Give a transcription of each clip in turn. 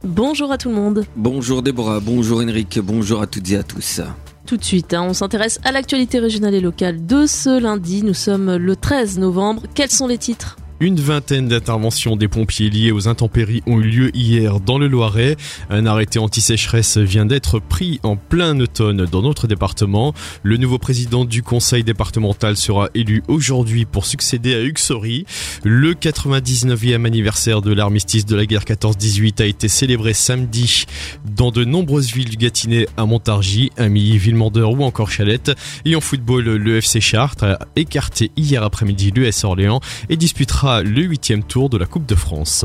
Bonjour à tout le monde. Bonjour Déborah, bonjour Henrik, bonjour à toutes et à tous. Tout de suite, on s'intéresse à l'actualité régionale et locale de ce lundi. Nous sommes le 13 novembre. Quels sont les titres ? Une vingtaine d'interventions des pompiers liées aux intempéries ont eu lieu hier dans le Loiret. Un arrêté anti-sécheresse vient d'être pris en plein automne dans notre département. Le nouveau président du conseil départemental sera élu aujourd'hui pour succéder à Hugues Saury. Le 99e anniversaire de l'armistice de la guerre 14-18 a été célébré samedi dans de nombreuses villes du Gâtinais, à Montargis, à Milly, Villemandeur ou encore Chalette. Et en football, le FC Chartres a écarté hier après-midi l'US Orléans et disputera le 8e tour de la Coupe de France.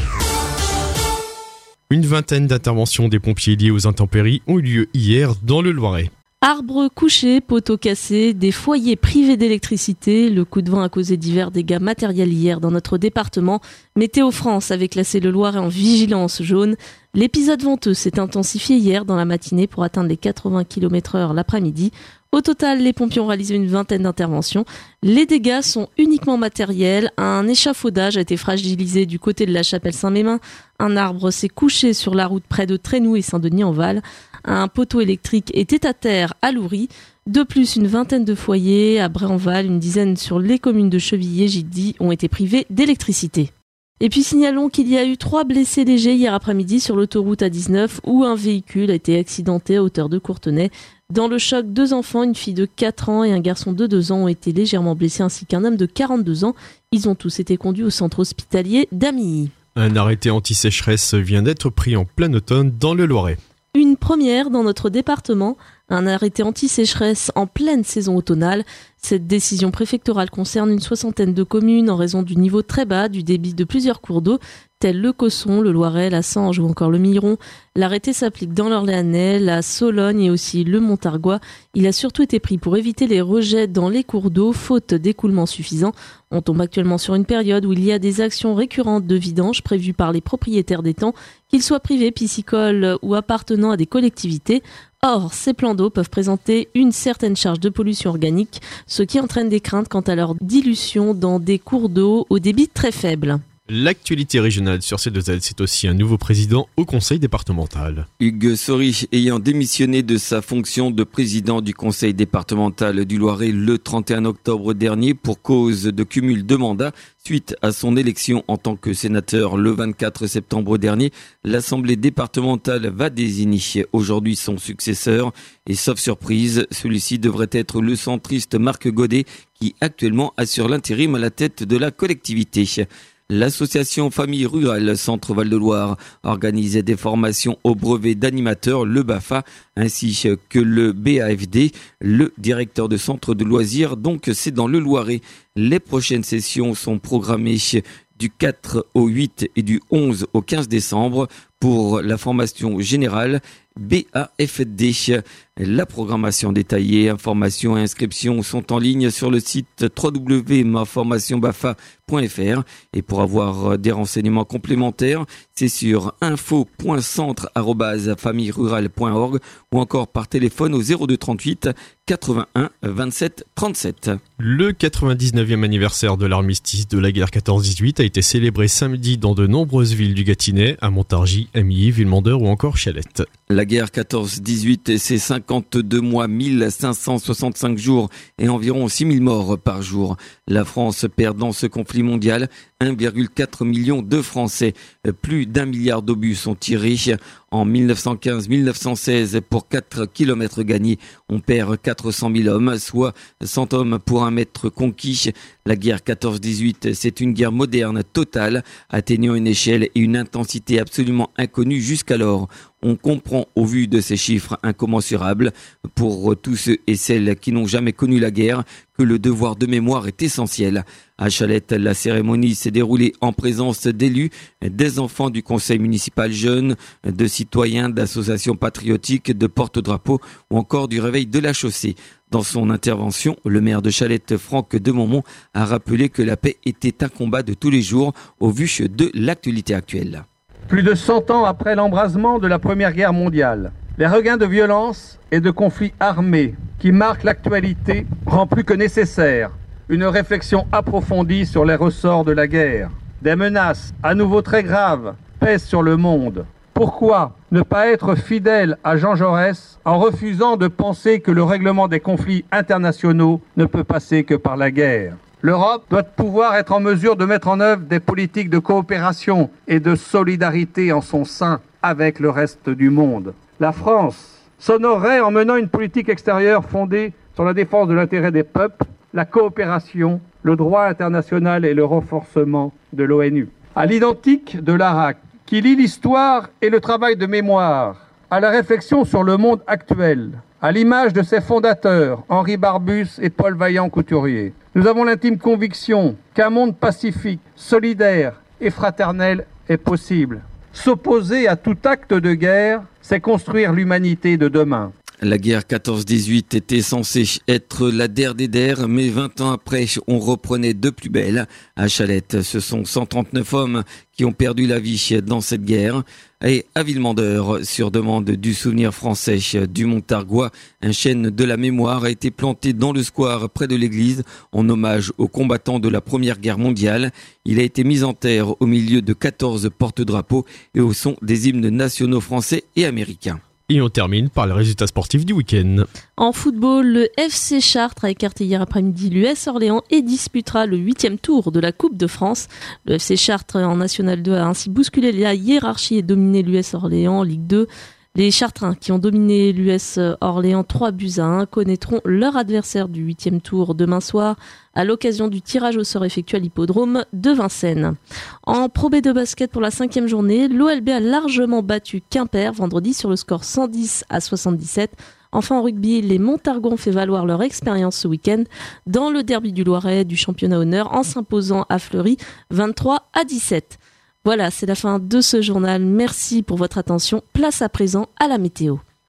Une vingtaine d'interventions des pompiers liées aux intempéries ont eu lieu hier dans le Loiret. Arbres couchés, poteaux cassés, des foyers privés d'électricité. Le coup de vent a causé divers dégâts matériels hier dans notre département. Météo France avait classé le Loiret en vigilance jaune. L'épisode venteux s'est intensifié hier dans la matinée pour atteindre les 80 km/h l'après-midi. Au total, les pompiers ont réalisé une vingtaine d'interventions. Les dégâts sont uniquement matériels. Un échafaudage a été fragilisé du côté de la chapelle Saint-Mémin. Un arbre s'est couché sur la route près de Trénoux et Saint-Denis-en-Val. Un poteau électrique était à terre à Loury. De plus, une vingtaine de foyers à Bray-en-Val, une dizaine sur les communes de Chevilly et Gildy ont été privés d'électricité. Et puis signalons qu'il y a eu 3 blessés légers hier après-midi sur l'autoroute A19 où un véhicule a été accidenté à hauteur de Courtenay. Dans le choc, 2 enfants, une fille de 4 ans et un garçon de 2 ans ont été légèrement blessés ainsi qu'un homme de 42 ans. Ils ont tous été conduits au centre hospitalier d'Amilly. Un arrêté anti-sécheresse vient d'être pris en plein automne dans le Loiret. Une première dans notre département, un arrêté anti-sécheresse en pleine saison automnale. Cette décision préfectorale concerne une 60aine de communes en raison du niveau très bas du débit de plusieurs cours d'eau, tels le Cosson, le Loiret, la Sange ou encore le Miron. L'arrêté s'applique dans l'Orléanais, la Sologne et aussi le Montargois. Il a surtout été pris pour éviter les rejets dans les cours d'eau, faute d'écoulement suffisant. On tombe actuellement sur une période où il y a des actions récurrentes de vidange prévues par les propriétaires d'étangs, qu'ils soient privés, piscicoles ou appartenant à des collectivités. Or, ces plans d'eau peuvent présenter une certaine charge de pollution organique, ce qui entraîne des craintes quant à leur dilution dans des cours d'eau au débit très faible. L'actualité régionale sur C2Z, c'est aussi un nouveau président au conseil départemental. Hugues Saury ayant démissionné de sa fonction de président du conseil départemental du Loiret le 31 octobre dernier pour cause de cumul de mandats suite à son élection en tant que sénateur le 24 septembre dernier, l'Assemblée départementale va désigner aujourd'hui son successeur et sauf surprise, celui-ci devrait être le centriste Marc Godet qui actuellement assure l'intérim à la tête de la collectivité. L'association Famille Rurale Centre Val-de-Loire organise des formations au brevet d'animateur, le BAFA, ainsi que le BAFD, le directeur de centre de loisirs, donc c'est dans le Loiret. Les prochaines sessions sont programmées du 4 au 8 et du 11 au 15 décembre pour la formation générale BAFD. La programmation détaillée, informations et inscriptions sont en ligne sur le site www.maformationbafa.fr et pour avoir des renseignements complémentaires, c'est sur info.centre@famillerurale.org ou encore par téléphone au 02 38 81 27 37. Le 99e anniversaire de l'armistice de la guerre 14-18 a été célébré samedi dans de nombreuses villes du Gâtinais, à Montargis, à Milly, Villemandeur ou encore Chalette. La guerre 14-18, c'est 52 mois, 1565 jours et environ 6000 morts par jour. La France perd dans ce conflit mondial 1,4 million de Français. Plus d'1 milliard d'obus sont tirés. En 1915-1916, pour 4 kilomètres gagnés, on perd 400 000 hommes, soit 100 hommes pour 1 mètre conquis. La guerre 14-18, c'est une guerre moderne, totale, atteignant une échelle et une intensité absolument inconnues jusqu'alors. On comprend au vu de ces chiffres incommensurables, pour tous ceux et celles qui n'ont jamais connu la guerre, que le devoir de mémoire est essentiel. À Chalette, la cérémonie s'est déroulée en présence d'élus, des enfants du conseil municipal jeune, de citoyens, d'associations patriotiques, de porte-drapeaux ou encore du réveil de la chaussée. Dans son intervention, le maire de Chalette, Franck Demontmont, a rappelé que la paix était un combat de tous les jours au vu de l'actualité actuelle. Plus de 100 ans après l'embrasement de la Première Guerre mondiale, les regains de violence et de conflits armés qui marquent l'actualité rend plus que nécessaire une réflexion approfondie sur les ressorts de la guerre. Des menaces à nouveau très graves pèsent sur le monde. Pourquoi ne pas être fidèle à Jean Jaurès en refusant de penser que le règlement des conflits internationaux ne peut passer que par la guerre ? L'Europe doit pouvoir être en mesure de mettre en œuvre des politiques de coopération et de solidarité en son sein avec le reste du monde. La France s'honorerait en menant une politique extérieure fondée sur la défense de l'intérêt des peuples, la coopération, le droit international et le renforcement de l'ONU. À l'identique de l'ARAC, qui lie l'histoire et le travail de mémoire à la réflexion sur le monde actuel, à l'image de ses fondateurs, Henri Barbus et Paul Vaillant-Couturier, nous avons l'intime conviction qu'un monde pacifique, solidaire et fraternel est possible. S'opposer à tout acte de guerre, c'est construire l'humanité de demain. La guerre 14-18 était censée être la der des der, mais 20 ans après, on reprenait de plus belle. À Chalette, ce sont 139 hommes qui ont perdu la vie dans cette guerre. Et à Villemandeur, sur demande du Souvenir français du Montargois, un chêne de la mémoire a été planté dans le square près de l'église en hommage aux combattants de la Première Guerre mondiale. Il a été mis en terre au milieu de 14 porte-drapeaux et au son des hymnes nationaux français et américains. Et on termine par les résultats sportifs du week-end. En football, le FC Chartres a écarté hier après-midi l'US Orléans et disputera le 8e tour de la Coupe de France. Le FC Chartres en National 2 a ainsi bousculé la hiérarchie et dominé l'US Orléans en Ligue 2. Les Chartrains, qui ont dominé l'US Orléans 3-1, connaîtront leur adversaire du 8e tour demain soir à l'occasion du tirage au sort effectué à l'hippodrome de Vincennes. En Pro B de basket pour la 5e journée, l'OLB a largement battu Quimper vendredi sur le score 110-77. Enfin en rugby, les Montargons ont fait valoir leur expérience ce week-end dans le derby du Loiret du championnat honneur en s'imposant à Fleury 23-17. Voilà, c'est la fin de ce journal. Merci pour votre attention. Place à présent à la météo.